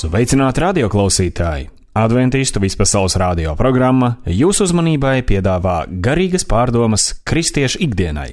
Sveicināti radioklausītāji! Adventistu vispasaules radio programma jūsu uzmanībai piedāvā garīgas pārdomas kristiešu ikdienai.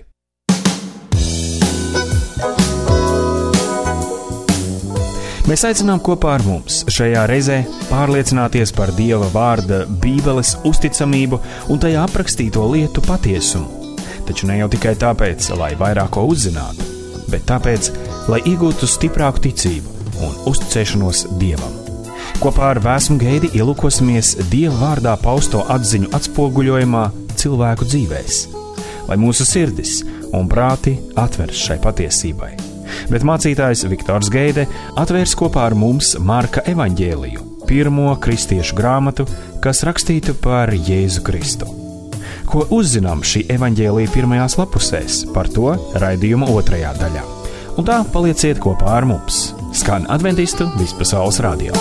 Mēs aicinām kopā ar mums šajā reizē pārliecināties par Dieva vārda Bībeles uzticamību un tajā aprakstīto lietu patiesumu. Taču ne jau tikai tāpēc, lai vairāk ko uzzinātu, bet tāpēc, lai iegūtu stiprāku ticību un uzticēšanos Dievam. Kopā ar Vēsmu Geidi ielūkosimies Dieva vārdā pausto atziņu atspoguļojumā cilvēku dzīvēs, lai mūsu sirdis un prāti atveras šai patiesībai. Bet mācītājs Viktors Geide atvērs kopā ar mums Marka evaņģēliju, pirmo kristiešu grāmatu, kas rakstīta par Jēzu Kristu. Ko uzzinām šī evaņģēlija pirmajās lapusēs, par to raidījuma otrajā daļā. Un tā palieciet kopā ar mums. Skan Adventistu vispasaules radio.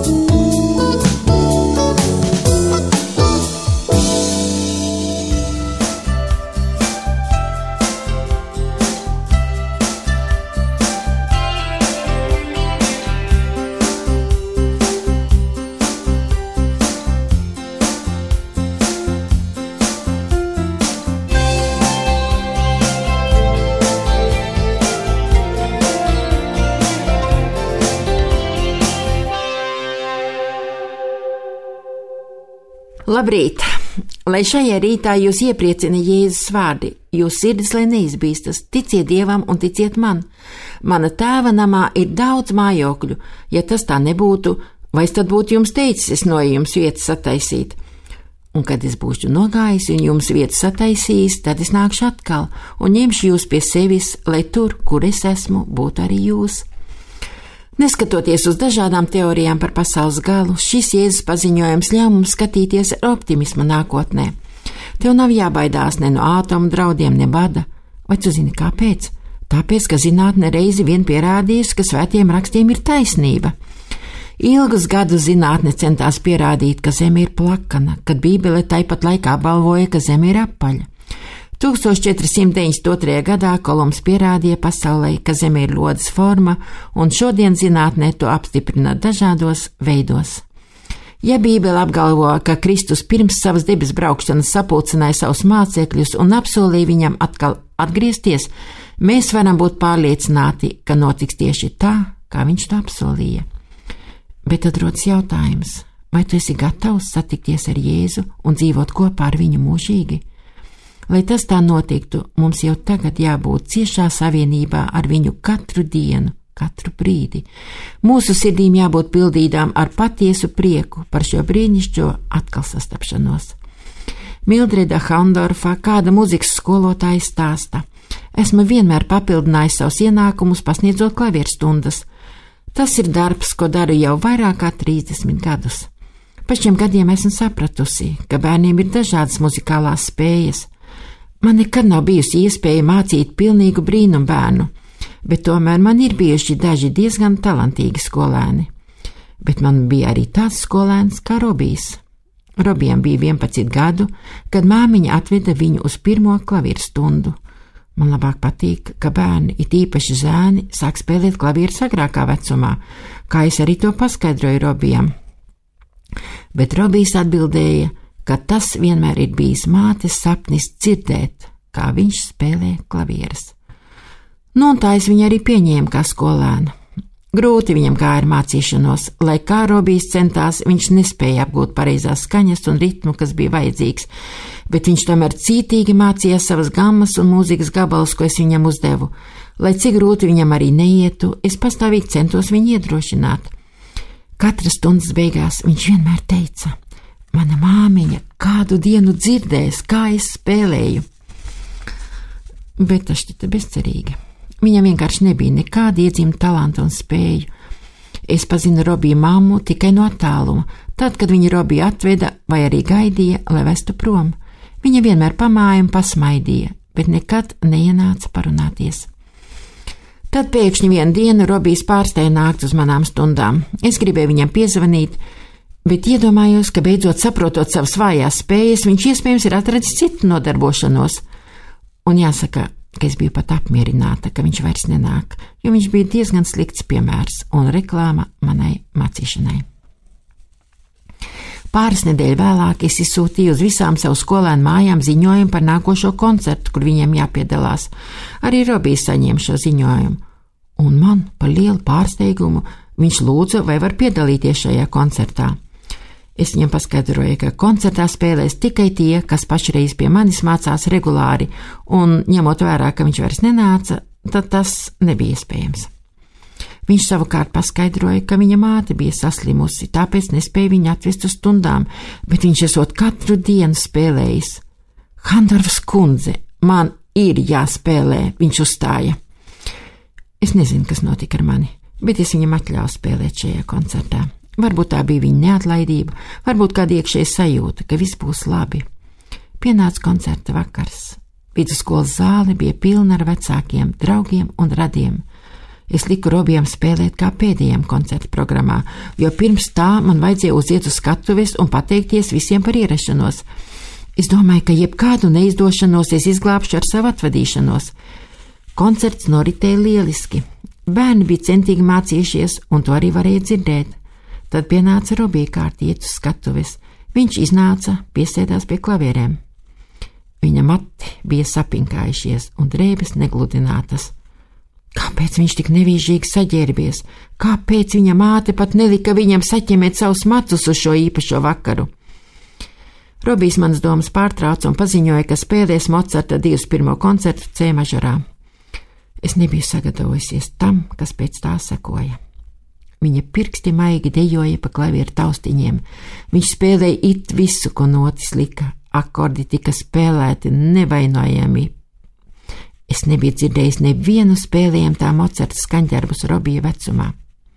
Labrīt! Lai šajā rītā jūs iepriecina Jēzus vārdi, jūs sirdis lai neizbīstas, ticiet Dievam un ticiet man. Mana tēva namā ir daudz mājokļu, ja tas tā nebūtu, vai es tad būtu jums teicis, es no jums vietas sataisīt. Un kad es būšu nogājis un jums vietas sataisījis, tad es nākšu atkal un ņemšu jūs pie sevis, lai tur, kur es esmu, būtu arī jūs. Neskatoties uz dažādām teorijām par pasaules galu, šis Jēzus paziņojums ļauj mums skatīties ar optimismu nākotnē. Tev nav jābaidās ne no ātomu draudiem, ne bada. Vai tu zini kāpēc? Tāpēc, ka zinātne reizi vien pierādījusi, ka svētiem rakstiem ir taisnība. Ilgus gadus zinātne centās pierādīt, ka Zeme ir plakana, kad Bībele tāpat laikā balvoja, ka Zeme ir apaļa. 1492. gadā Kolumps pierādīja pasaulē, ka Zeme ir lodes forma, un šodien zinātnē to apstiprina dažādos veidos. Ja Bībele apgalvo, ka Kristus pirms savas debes braukšanas sapulcināja savus mācekļus un apsolīja viņam atkal atgriezties, mēs varam būt pārliecināti, ka notiks tieši tā, kā viņš to apsolīja. Bet tad rodas jautājums, vai tu esi gatavs satikties ar Jēzu un dzīvot kopā ar viņu mūžīgi? Lai tas tā notiktu, mums jau tagad jābūt ciešā savienībā ar viņu katru dienu, katru brīdi. Mūsu sirdīm jābūt pildītām ar patiesu prieku par šo brīnišķo atkal sastapšanos. Mildreda Haundorfa, kāda mūzikas skolotāja, stāsta: esmu vienmēr papildinājis savus ienākumus, pasniedzot klavierstundas. Tas ir darbs, ko daru jau vairāk kā 30 gadus. Pa šiem gadiem esmu sapratusi, ka bērniem ir dažādas muzikālās spējas. Man nekad nav bijusi iespēja mācīt pilnīgu brīnumu bērnu, bet tomēr man ir bijuši daži diezgan talantīgi skolēni. Bet man bija arī tāds skolēns kā Robijs. Robijam bija 11 gadu, kad māmiņa atveda viņu uz pirmo klavierstundu. Man labāk patīk, ka bērni, it īpaši zēni, sāk spēlēt klavieres agrākā vecumā, kā es arī to paskaidroju Robijam. Bet Robijs atbildēja, ka tas vienmēr ir bijis mātes sapnis dzirdēt, kā viņš spēlē klavieres. Nu, un tā es viņu arī pieņēmu kā skolēnu. Grūti viņam gāja ar mācīšanos, lai kā Robijs centās, viņš nespēja apgūt pareizās skaņas un ritmu, kas bija vajadzīgs, bet viņš tomēr cītīgi mācījās savas gammas un mūzikas gabalus, ko es viņam uzdevu. Lai cik grūti viņam arī neietu, es pastāvīgi centos viņu iedrošināt. Katras stundas beigās viņš vienmēr teica: mana māmiņa kādu dienu dzirdēs, kā es spēlēju. Bet tas šķita bezcerīgi. Viņam vienkārši nebija nekāda iedzimta talanta un spēju. Es pazinu Robiju mammu tikai no attāluma, tad, kad viņa Robiju atveda vai arī gaidīja, lai vestu prom. Viņa vienmēr pamāja un pasmaidīja, bet nekad neienāca parunāties. Tad pēkšņi vienu dienu Robijs pārstāja nākt uz manām stundām. Es gribēju viņam piezvanīt, bet iedomājos, ka beidzot saprotot savas vājās spējas, viņš iespējams ir atradis citu nodarbošanos. Un jāsaka, ka es biju pat apmierināta, ka viņš vairs nenāk, jo viņš bija diezgan slikts piemērs un reklāma manai mācīšanai. Pāris nedēļu vēlāk es izsūtīju uz visām savu skolēnu mājām ziņojumu par nākošo koncertu, kur viņiem jāpiedalās. Arī Robijs saņēma šo ziņojumu, un man par lielu pārsteigumu viņš lūdza, vai var piedalīties šajā koncertā. Es viņam paskaidroju, ka koncertā spēlēs tikai tie, kas pašreiz pie manis mācās regulāri, un ņemot vērā, ka viņš vairs nenāca, tad tas nebija iespējams. Viņš savukārt paskaidroja, ka viņa māte bija saslimusi, tāpēc nespēja viņu atvest uz stundām, bet viņš esot katru dienu spēlējis. Handorfas kundze, man ir jāspēlē, viņš uzstāja. Es nezinu, kas notika ar mani, bet es viņam atļāvu spēlēt šajā koncertā. Varbūt tā bija viņa neatlaidība, varbūt kāda iekšēja sajūta, ka viss būs labi. Pienāca koncerta vakars. Vidusskolas zāle bija pilna ar vecākiem, draugiem un radiem. Es liku Robijam spēlēt kā pēdējiem koncerta programmā, jo pirms tā man vajadzēja uziet uz skatuves un pateikties visiem par ierašanos. Es domāju, ka jebkādu neizdošanos es izglābšu ar savu atvadīšanos. Koncerts noritēja lieliski. Bērni bija centīgi mācījušies, un to arī varēja dzirdēt. Tad pienāca Robija kārta iet uz skatuves. Viņš iznāca, piesēdās pie klavierēm. Viņa mati bija sapinkājušies un drēbes negludinātas. Kāpēc viņš tik nevīžīgi saģērbies? Kāpēc viņa māte pat nelika viņam saķemēt savus matus uz šo īpašo vakaru? Robijs manas domas pārtrauca un paziņoja, ka spēlēs Mocarta 21. koncertu C mažorā. Es nebiju sagatavojusies tam, kas pēc tā sekoja. Viņa pirksti maigi dejoja pa klavieru taustiņiem. Viņš spēlēja it visu, ko notis lika. Akordi tika spēlēti nevainojami. Es nebiju dzirdējis nevienu spēlējumu tā Mocarta skaņdarbus Robija vecumā.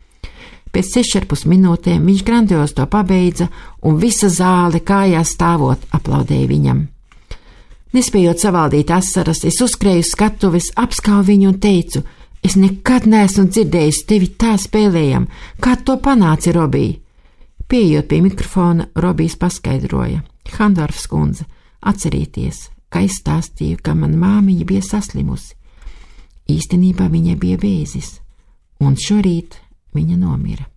Pēc 6,5 minūtēm viņš grandios to pabeidza, un visa zāle kājās stāvot aplaudēja viņam. Nespējot savaldīt asaras, es uzskrēju skatuves, apskauju viņu un teicu: es nekad neesmu dzirdējis tevi tā spēlējam, kā to panāci, Robija. Pieejot pie mikrofona, Robijs paskaidroja: Handorfas kundze, atcerieties, ka es stāstīju, ka mana māmiņa bija saslimusi. Īstenībā viņai bija vēzis, un šorīt viņa nomira.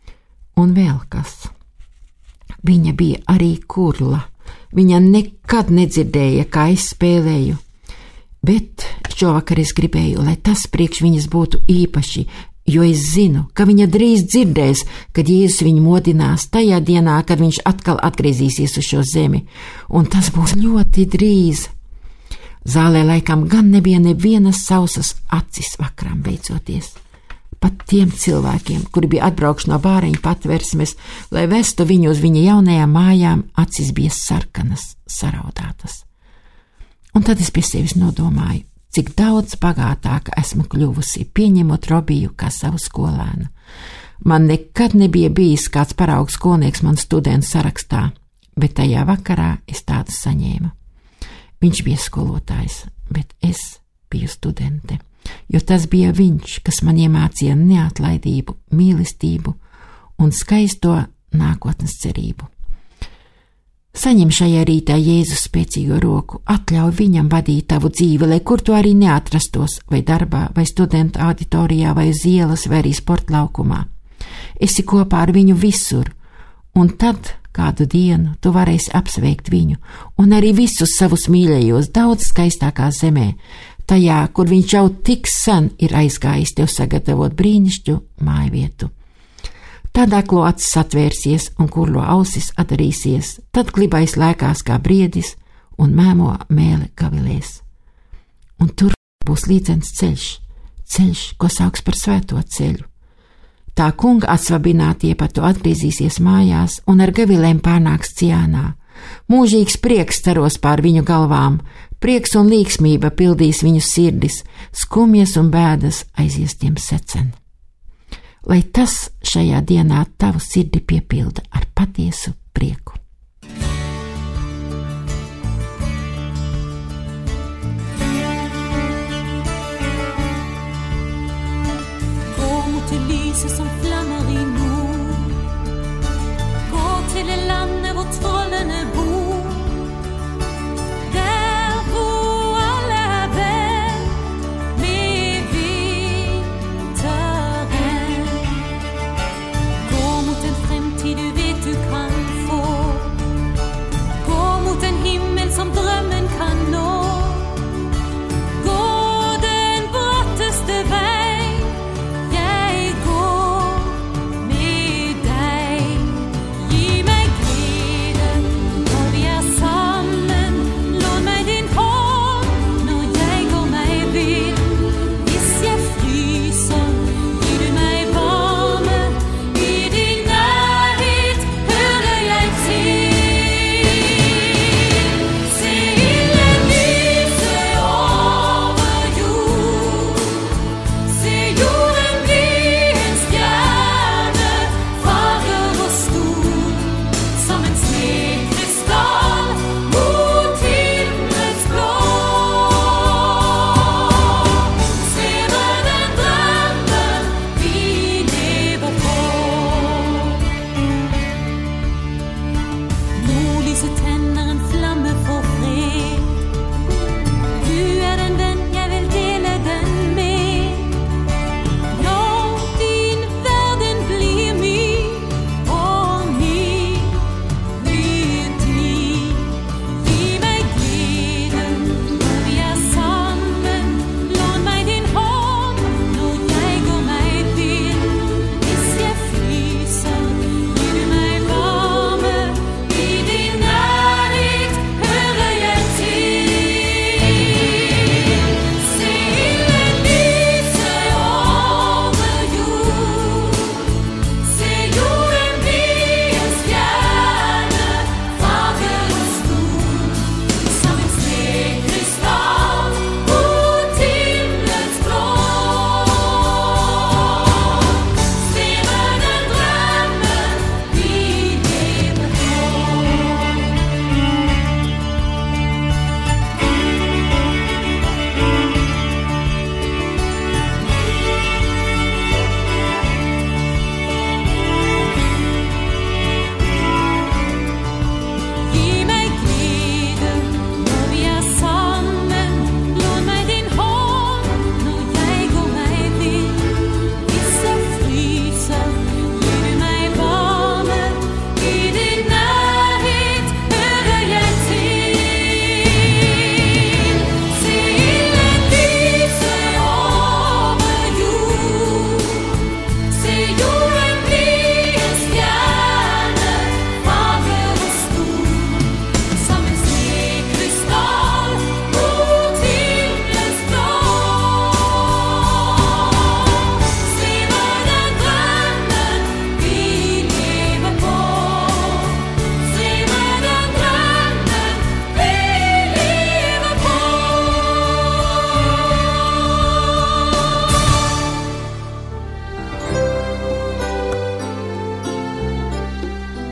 Un vēl kas. Viņa bija arī kurla. Viņa nekad nedzirdēja, kā es spēlēju. Bet šovakar es gribēju, lai tas priekš viņas būtu īpaši, jo es zinu, ka viņa drīz dzirdēs, kad Jēzus viņu modinās tajā dienā, kad viņš atkal atgriezīsies uz šo zemi, un tas būs ļoti drīz. Zālē laikam gan nebija nevienas sausas acis vakaram beidzoties. Pat tiem cilvēkiem, kuri bija atbraukuši no bāriņu patversmes, lai vestu viņu uz viņa jaunajām mājām, acis bija sarkanas, saraudātas. Un tad es pie sevis nodomāju, cik daudz bagātāka esmu kļuvusi, pieņemot Robiju kā savu skolēnu. Man nekad nebija bijis kāds paraugs skolnieks man studentu sarakstā, bet tajā vakarā es tādu saņēmu. Viņš bija skolotājs, bet es biju studente, jo tas bija viņš, kas man iemācīja neatlaidību, mīlestību un skaisto nākotnes cerību. Saņem šajā rītā Jēzus spēcīgo roku, atļauj viņam vadīt tavu dzīvi, lai kur tu arī neatrastos, vai darbā, vai studentu auditorijā, vai uz ielas, vai arī sportlaukumā. Esi kopā ar viņu visur, un tad kādu dienu tu varēsi apsveikt viņu, un arī visus savus mīļajos daudz skaistākā zemē, tajā, kur viņš jau tik sen ir aizgājis tev sagatavot brīnišķu mājvietu. Tad aklo acis atvērsies un kurlo ausis atdarīsies, tad klibais lēkās kā briedis un mēmo mēle gavilēs. Un tur būs līdzens ceļš, ko sauks par svēto ceļu. Tā kunga atsvabinātie par to atgriezīsies mājās un ar gavilēm pārnāks ciānā. Mūžīgs prieks staros pār viņu galvām, prieks un līksmība pildīs viņu sirdis, skumjas un bēdas aizies tiem secen. Lai tas šajā dienā tavu sirdi piepilda ar patiesu prieku. Gå mot det lyset som flammer i nord. Gå til det landet hvor trollene bor. Der hvor alle er venn.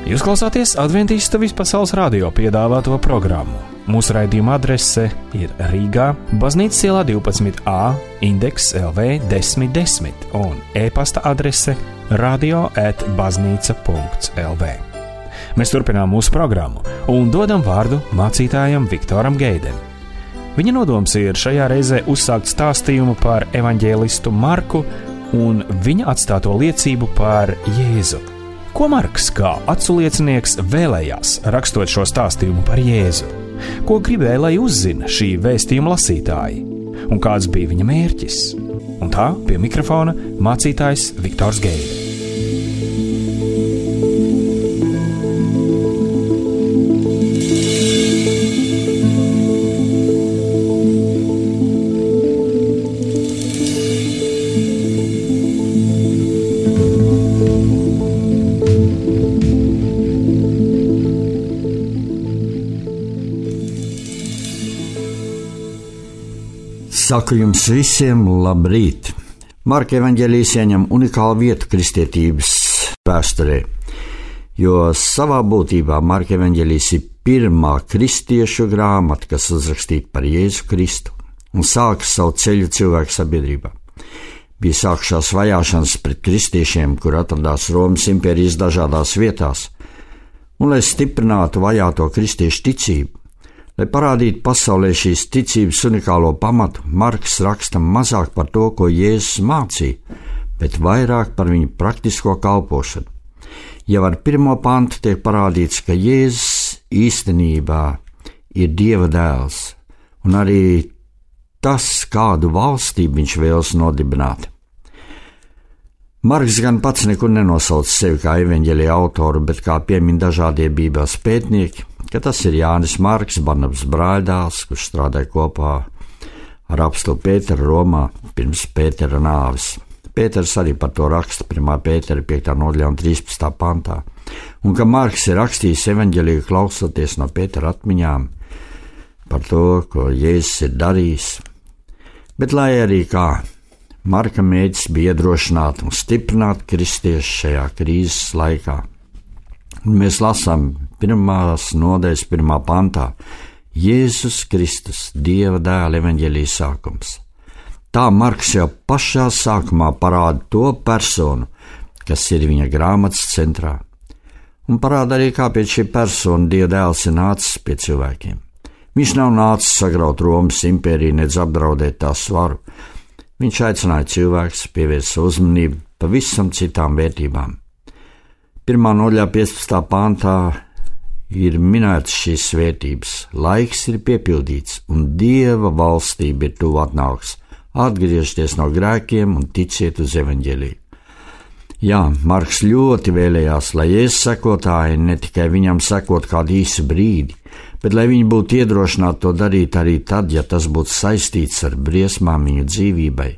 Jūs klausāties Adventistu vispasaules radio piedāvāto programmu. Mūsu raidījuma adrese ir Rīgā, Baznīcas ielā 12A, Indeks LV 1010 un e-pasta adrese radio@baznīca.lv. Mēs turpinām mūsu programmu un dodam vārdu mācītājam Viktoram Geidem. Viņa nodoms ir šajā reizē uzsākt stāstījumu par evaņģēlistu Marku un viņa atstāto liecību par Jēzu. Ko Marks kā aculiecinieks vēlējās, rakstot šo stāstījumu par Jēzu? Ko gribēja, lai uzzina šī vēstījuma lasītāji? Un kāds bija viņa mērķis? Un tā pie mikrofona mācītājs Viktors Geide. Saku jums visiem labrīt! Marka evaņģēlijs ieņem unikālu vietu kristietības vēsturē, jo savā būtībā Marka evaņģēlijs ir pirmā kristiešu grāmata, kas uzrakstīta par Jēzu Kristu un sāka savu ceļu cilvēku sabiedrībā. Bija sākušās vajāšanas pret kristiešiem, kur atradās Romas impērijas dažādās vietās, un lai stiprinātu vajāto kristiešu ticību, lai parādītu pasaulē šīs ticības unikālo pamatu, Marks raksta mazāk par to, ko Jēzus mācīja, bet vairāk par viņu praktisko kalpošanu. Jau ar 1. pantu tiek parādīts, ka Jēzus īstenībā ir Dieva dēls, un arī tas, kādu valstību viņš vēlas nodibināt. Marks gan pats nekur nenosauc sevi kā evaņģēlija autoru, bet kā piemin dažādie Bībeles pētnieki, ka tas ir Jānis Marks, Barnabas brāļdēls, kurš strādāja kopā ar apostuli Pēteru Romā pirms Pētera nāves. Pēters arī par to raksta 1. Pētera 5. nodaļā un 13. pantā. Un ka Marks ir rakstījis evaņģēliju klausoties no Pētera atmiņām par to, ko Jēzus ir darījis. Bet lai arī kā, Marka mēģis bija iedrošināt un stiprināt kristiešus šajā krīzes laikā. Un mēs lasām 1. nodaļas 1. pantā Jēzus Kristus, Dieva dēla evaņģēlija sākums. Tā Marks jau pašā sākumā parāda to personu, kas ir viņa grāmatas centrā, un parāda arī, kāpēc šī persona, Dieva dēls, ir nācis pie cilvēkiem. Viņš nav nācis sagraut Romas impēriju, nedz apdraudēt tās svaru. Viņš aicināja cilvēkus pievērst savu uzmanību pavisam citām vērtībām. 1. nodaļā 15. pāntā ir minētas šīs svētības. Laiks ir piepildīts, un Dieva valstība ir tuvu atnāks. Atgriezties no grēkiem un ticiet uz evaņģēliju. Jā, Marks ļoti vēlējās, lai Jēzus sekotāji ne tikai viņam sekot kādu īsu brīdi, bet lai viņi būtu iedrošināti to darīt arī tad, ja tas būtu saistīts ar briesmām viņu dzīvībai.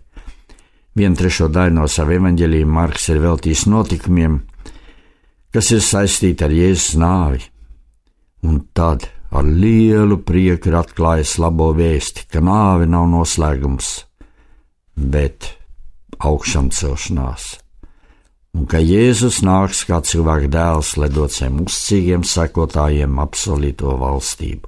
1/3 daļu no sava evaņģēlija Marks ir veltījis notikumiem, kas ir saistīti ar Jēzus nāvi. Un tad ar lielu prieku ir atklājis labo vēsti, ka nāve nav noslēgums, bet augšām celšanās. Un ka Jēzus nāks kā cilvēka dēls, lai dod saviem uzticīgiem sekotājiem apsolīto valstību.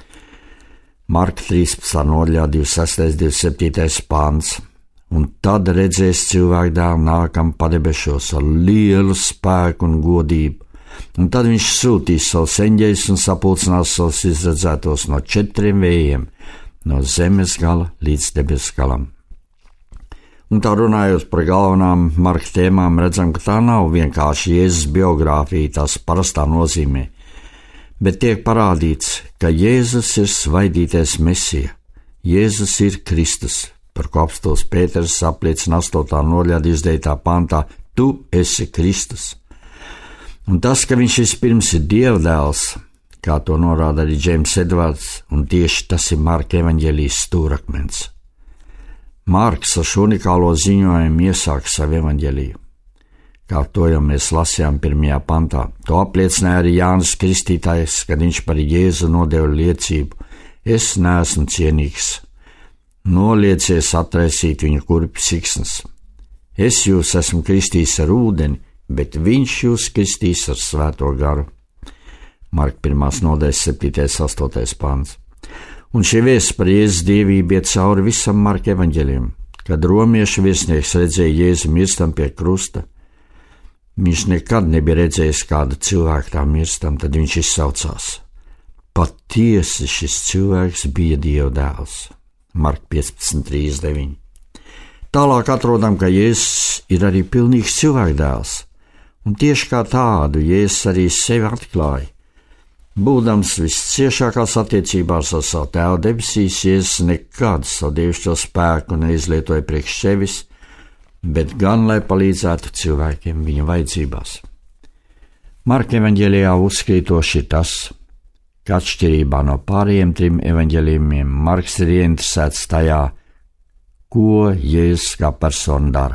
Marka 13. nodaļā 26. 27. pāns. Un tad redzēs cilvēku dēlu nākam padebešos ar lielu spēku un godību, un tad viņš sūtīs savus eņģeļus un sapulcinās savus izredzētos no 4 vējiem, no zemes gala līdz debesu galam. Un tā runājot par galvenām Marka tēmām, redzam, ka tā nav vienkārši Jēzus biogrāfija tās parastā nozīmē, bet tiek parādīts, ka Jēzus ir svaidītais Mesija, Jēzus ir Kristus, par ko apostols Pēters apliecina 8. nodaļā 29. pantā: Tu esi Kristus. Un tas, ka viņš vispirms ir Dieva dēls, kā to norāda arī Džeims Edvards, un tieši tas ir Marka evaņģēlijas stūrakmens. Marks ar šo unikālo ziņojumu iesāka savu evaņģēliju. Kā to jau mēs lasījām 1. pantā, to apliecināja arī Jānis Kristītājs, kad viņš par Jēzu nodeva liecību: Es neesmu cienīgs. Noliecies atraisīt viņa kurpju siksnas. Es jūs esmu kristījis ar ūdeni, bet viņš jūs kristīs ar Svēto garu. Marka 1. nodaļas 7.8. pants. Un šie vēsts par Jēzus dievību iet cauri visam Marka evaņģelim. Kad romiešu viesnieks redzēja Jēzu mirstam pie krusta, viņš nekad nebija redzējis kādu cilvēku tā mirstam, tad viņš izsaucās: patiesi šis cilvēks bija Dieva dēls. Marka 15.39. Tālāk atrodam, ka Jēzus ir arī pilnīgs cilvēku dēls, un tieši kā tādu Jēzus arī sevi atklāja. Būdams visciešākās attiecībās ar savu tēvu debesīs, Jēzus nekad savu dievišķo spēku neizlietoja priekš sevis, bet gan, lai palīdzētu cilvēkiem viņa vajadzībās. Marka evaņģēlijā uzkrītoši ir tas, ka atšķirībā no pārējiem 3 evaņģēlijumiem Marks ir ieinteresēts tajā, ko Jēzus kā persona dara.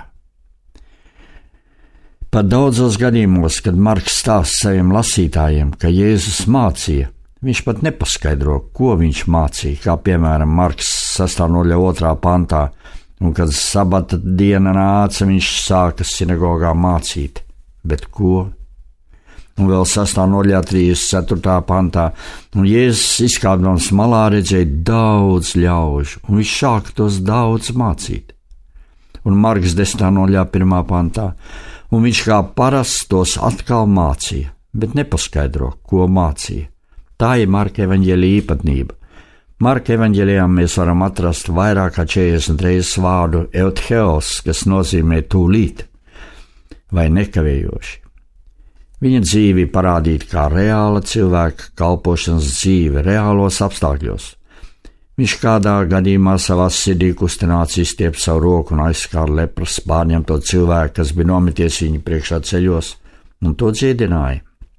Pat daudzos gadījumos, kad Marks stāsta saviem lasītājiem, ka Jēzus mācīja, viņš pat nepaskaidro, ko viņš mācīja, kā piemēram Marks 6. nodaļa 2. pantā, un kad sabata diena nāca, viņš sāka sinagogā mācīt, bet ko? Un vēl 6. nodaļā 34. pantā, un Jēzus izkāpdams malā redzēja daudz ļaužu, un viņš sāka tos daudz mācīt. Un Marks 10. nodaļā 1. pantā, un viņš kā parasts tos atkal mācīja, bet nepaskaidro, ko mācīja. Tā ir Marka evaņģēlija īpatnība. Marka evaņģēlijā mēs varam atrast vairāk kā 40 reizes vārdu eutheos, kas nozīmē tūlīt vai nekavējoši. Viņa dzīve parādīta kā reāla cilvēka kalpošanas dzīve reālos apstākļos. Viņš kādā gadījumā savā sirdī kustināts izstiep savu roku un aizskāra lepras pārņemto cilvēku, kas bija nometies viņa priekšā ceļos, un to dziedināja.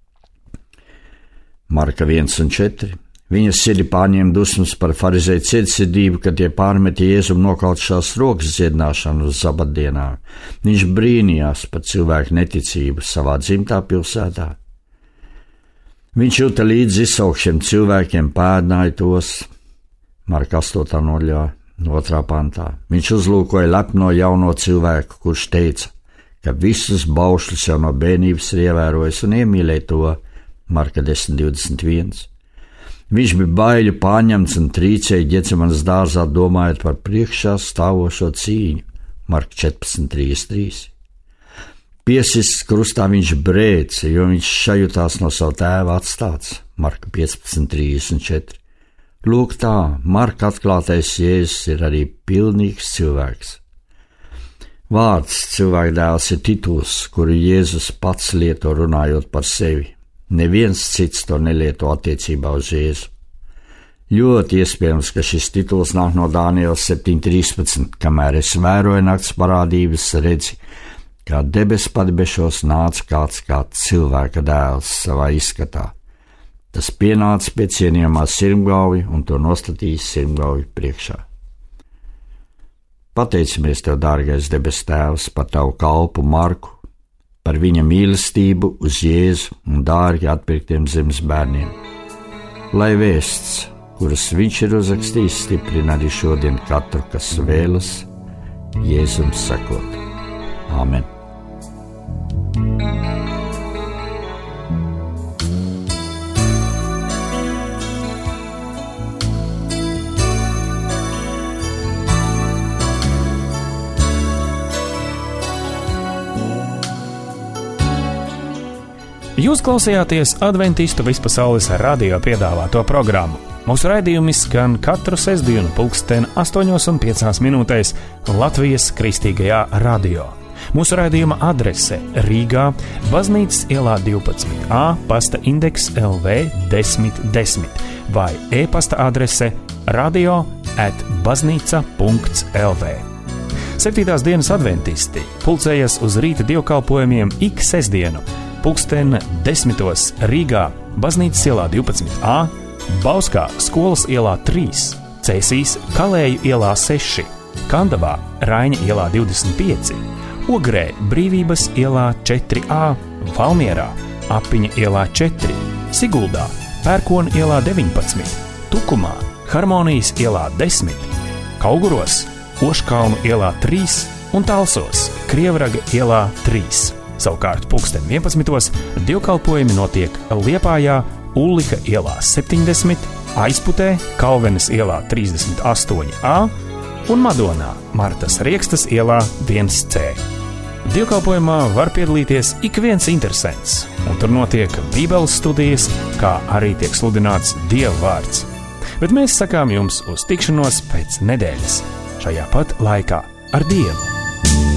Marka 1:4. Viņa sirdī pārņēma dusmas par farizēju cietsirdību, kad tie pārmeta Jēzum nokaut šās rokas dziedināšanu uz sabatdienā. Viņš brīnījās par cilvēku neticību savā dzimtā pilsētā. Viņš jūta līdzi izsaukšiem cilvēkiem, pēdināja tos. Marka 8. nodaļā 2. pantā. Viņš uzlūkoja lepno jauno cilvēku, kurš teica, ka visus baušļus jau no bērnības ir ievērojis un iemīlēja to. Marka 10.21. Viņš bija baiļu pārņemts un trīcēja Ģetsemanes dārzā, domājot par priekšā stāvošo cīņu. Marka 14.33. Piesists krustā viņš brēca, jo viņš šajutās no savu tēva atstāts. Marka 15.34. Lūk tā, Marka atklātais Jēzus ir arī pilnīgs cilvēks. Vārds cilvēkdēls ir tituls, kuru Jēzus pats lieto runājot par sevi. Neviens cits to nelieto attiecībā uz Jēzu. Ļoti iespējams, ka šis tituls nāk no Dāniela 7.13, kamēr es vēroju nakts parādības, redzi, kā debes padebešos nāca kāds kā cilvēka dēls savā izskatā. Tas pienāca pie cienījamā sirmgalvja un to nostatīs sirmgalvja priekšā. Pateicamies Tev, dārgais debes Tēvs, par Tavu kalpu Marku, par viņa mīlestību uz Jēzu un dārgi atpirktiem zemes bērniem. Lai vēsts, kuras viņš ir uzrakstījis, stiprina arī šodien katru, kas vēlas Jēzum sekot. Āmen. Jūs klausījāties Adventistu vispasaules radio piedāvāto programmu. Mūsu raidījumi skan katru sestdienu 8:05 Latvijas Kristīgajā radio. Mūsu raidījuma adrese Rīgā, Baznīcas ielā 12A, pasta indeks LV 1010 vai e-pasta adrese radio@baznīca.lv. 7. dienas adventisti pulcējas uz rīta dievkalpojumiem ik sestdienu 10:10 Rīgā, Baznīcas ielā 12A, Bauskā skolas ielā 3, Cēsīs Kalēju ielā 6, Kandavā Raiņa ielā 25, Ogrē Brīvības ielā 4A, Valmierā Apiņa ielā 4, Siguldā Pērkona ielā 19, Tukumā Harmonijas ielā 10, Kauguros Oškalnu ielā 3 un Talsos Krievraga ielā 3. Savukārt 11:00 dievkalpojumi notiek Liepājā, Ullika ielā 70, Aizputē, Kalvenes ielā 38A un Madonā, Martas Riekstas ielā 1C. Dievkalpojumā var piedalīties ik viens interesents, un tur notiek bībeles studijas, kā arī tiek sludināts Dieva vārds. Bet mēs sakām jums uz tikšanos pēc nedēļas, šajā pat laikā ar Dievu.